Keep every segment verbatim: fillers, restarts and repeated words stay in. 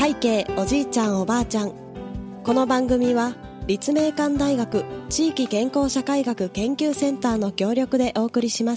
背景おじいちゃんおばあちゃん。この番組は立命館大学地域健康社会学研究センターの協力でお送りします。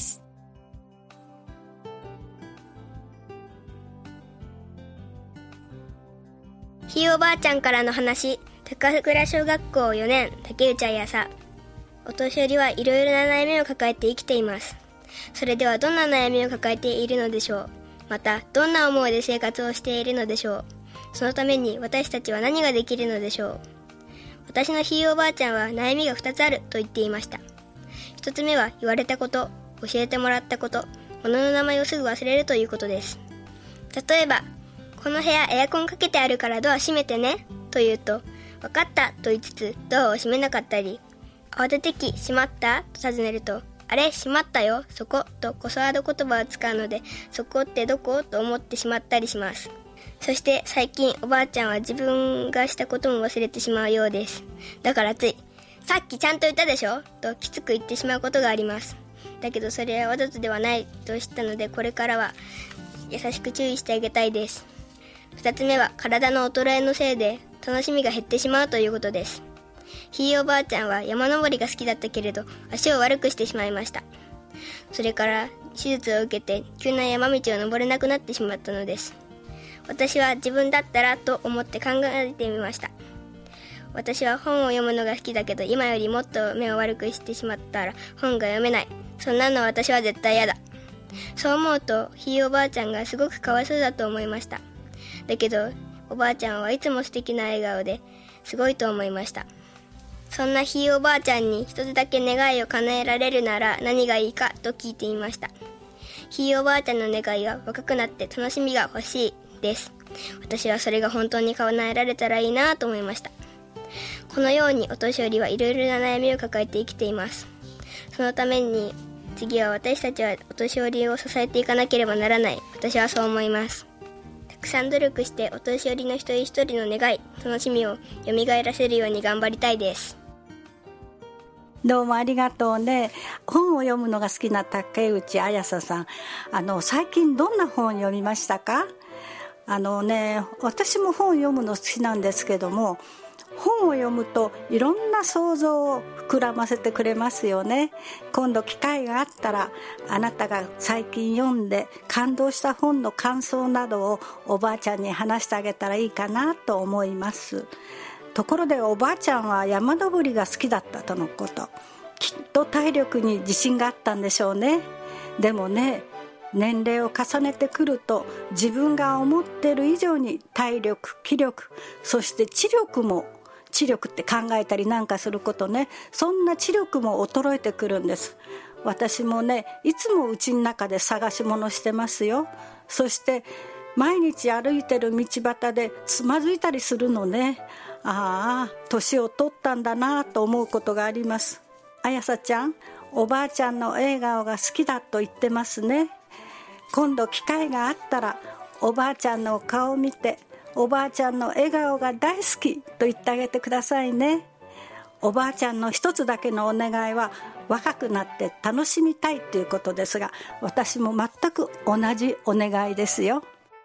ひいおばあちゃんからの話。高倉小学校よねん竹内あやさ。お年寄りはいろいろな悩みを抱えて生きています。それではどんな悩みを抱えているのでしょう。またどんな思いで生活をしているのでしょう。そのために私たちは何ができるのでしょう。私のひいおばあちゃんは悩みがふたつあると言っていました。ひとつめは言われたこと、教えてもらったこと、物の名前をすぐ忘れるということです。例えば、この部屋エアコンかけてあるからドア閉めてねと言うと、分かったと言いつつドアを閉めなかったり、慌ててき閉まったと尋ねると、あれ閉まったよそことコスワード言葉を使うので、そこってどこと思ってしまったりします。そして最近おばあちゃんは自分がしたことも忘れてしまうようです。だからついさっきちゃんと言ったでしょときつく言ってしまうことがあります。だけどそれはわざとではないと知ったので、これからは優しく注意してあげたいです。ふたつめは体の衰えのせいで楽しみが減ってしまうということです。ひいおばあちゃんは山登りが好きだったけれど足を悪くしてしまいました。それから手術を受けて急な山道を登れなくなってしまったのです。私は自分だったらと思って考えてみました。私は本を読むのが好きだけど、今よりもっと目を悪くしてしまったら本が読めない。そんなの私は絶対嫌だ。そう思うとひいおばあちゃんがすごくかわいそうだと思いました。だけどおばあちゃんはいつも素敵な笑顔ですごいと思いました。そんなひいおばあちゃんに一つだけ願いを叶えられるなら何がいいかと聞いてみました。ひいおばあちゃんの願いは若くなって楽しみが欲しいです。私はそれが本当に叶えられたらいいなと思いました。このようにお年寄りはいろいろな悩みを抱えて生きています。そのために次は私たちはお年寄りを支えていかなければならない。私はそう思います。たくさん努力してお年寄りの一人一人の願い、楽しみを蘇らせるように頑張りたいです。 どうもありがとうね。本を読むのが好きな竹内あやささん、あの最近どんな本を読みましたか？あのね、私も本を読むの好きなんですけども、本を読むといろんな想像を膨らませてくれますよね。今度機会があったら、あなたが最近読んで感動した本の感想などをおばあちゃんに話してあげたらいいかなと思います。ところでおばあちゃんは山登りが好きだったとのこと。きっと体力に自信があったんでしょうね。でもね、年齢を重ねてくると自分が思っている以上に体力、気力、そして知力も、知力って考えたりなんかすることね、そんな知力も衰えてくるんです。私もね、いつも家の中で探し物してますよ。そして毎日歩いてる道端でつまずいたりするのね。ああ、年を取ったんだなと思うことがあります。あやさちゃん、おばあちゃんの笑顔が好きだと言ってますね。今度機会があったらおばあちゃんの顔を見て、おばあちゃんの笑顔が大好きと言ってあげてくださいね。おばあちゃんの一つだけのお願いは若くなって楽しみたいということですが、私も全く同じお願いですよ。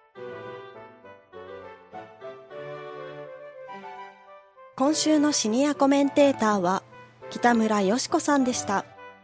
今週のシニアコメンテーターは北村よし子さんでした。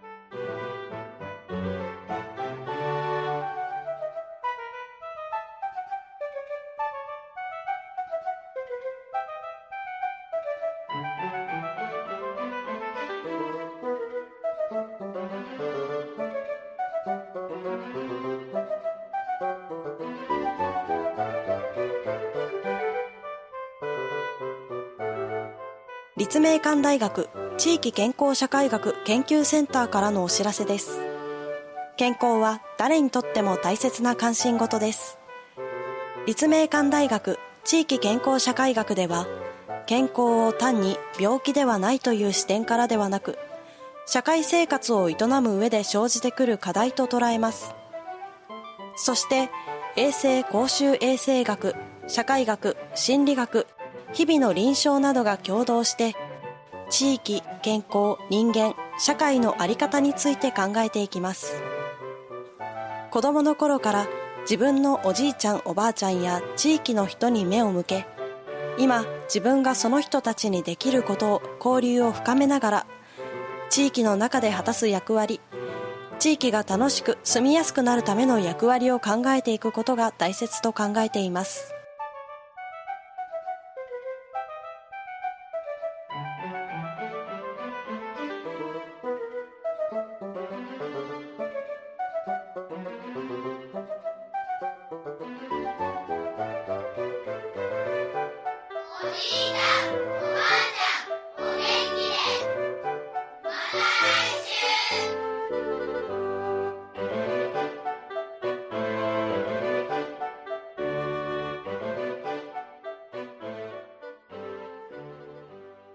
立命館大学地域健康社会学研究センターからのお知らせです。健康は誰にとっても大切な関心事です。立命館大学地域健康社会学では、健康を単に病気ではないという視点からではなく、社会生活を営む上で生じてくる課題と捉えます。そして衛生公衆衛生学、社会学、心理学、日々の臨床などが共同して地域、健康、人間、社会の在り方について考えていきます。子どもの頃から自分のおじいちゃんおばあちゃんや地域の人に目を向け、今自分がその人たちにできることを交流を深めながら、地域の中で果たす役割、地域が楽しく住みやすくなるための役割を考えていくことが大切と考えています。